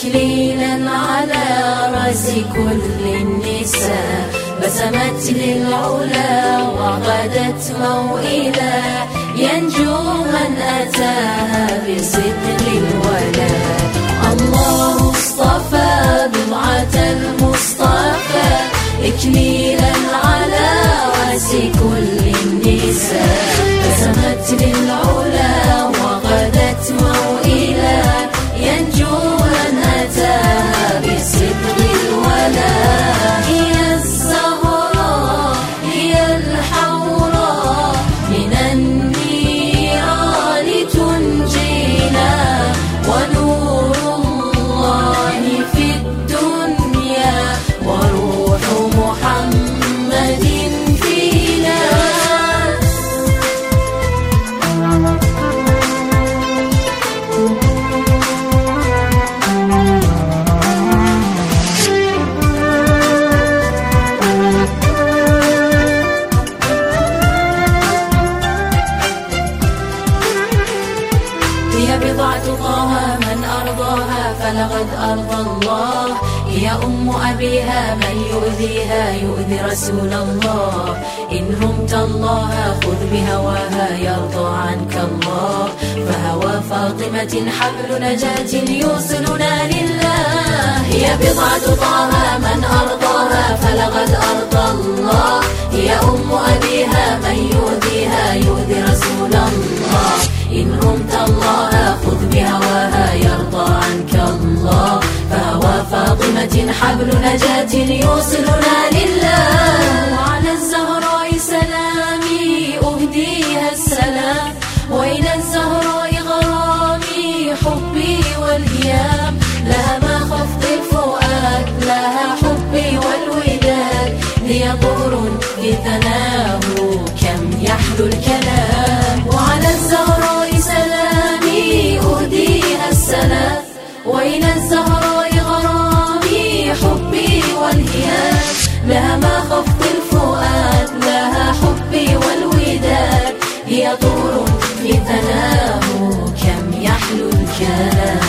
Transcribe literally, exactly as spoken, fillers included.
إكليلا على رأس كل النساء، بسمت للعلا وغدت موئلا، ينجو من أتاها بصدق الولاء. الله اصطفى بضعة المصطفى إكليلا على رأس كل النساء، بسمت للعلا وغدت موئلا، ينجو من أتاها بصدق الولاء. هي الزهراء هي الحوراء من النيران تنجينا، ونور الله في الدنيا وروح محمد فينا. هي بضعة طه من أرضاها فلقد أرضى الله، هي أم أبيها من يؤذيها يؤذي رسول الله. إن رمت الله خذ بهواها يرضى عنك الله، فهوى فاطمة حبل نجاة يوصلنا لله. هي بضعة طه من أرضاها فلقد أرضى الله، هي أم أبيها من يؤذيها يؤذي رسول الله. إن رمت الله خذ بهواها يرضى عنك الله، فهوى فاطمة حبل نجاة يوصلنا لله. وعلى الزهراء سلامي أهديها السلام، وإلى الزهراء غرامي حبي والهيام، لها ما خفض الفؤاد لها حبي والوداد، هي طهر في ثناه كم يحلو الكلام. وعلى الزهراء سلامي أهديها السلام، وإلى الزهراء غرامي حبي والهيام، لها ما خفض الفؤاد لها حبي والوداد، هي طهر في ثناه كم يحلو الكلام.